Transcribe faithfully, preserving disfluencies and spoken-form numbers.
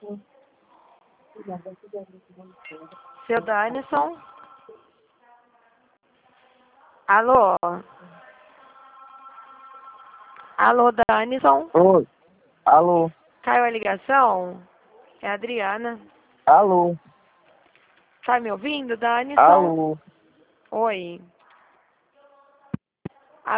Seu Danison? Alô? Alô, Danison? Oi. Alô. Caiu a ligação? É a Adriana. Alô. Tá me ouvindo, Danison? Alô. Oi.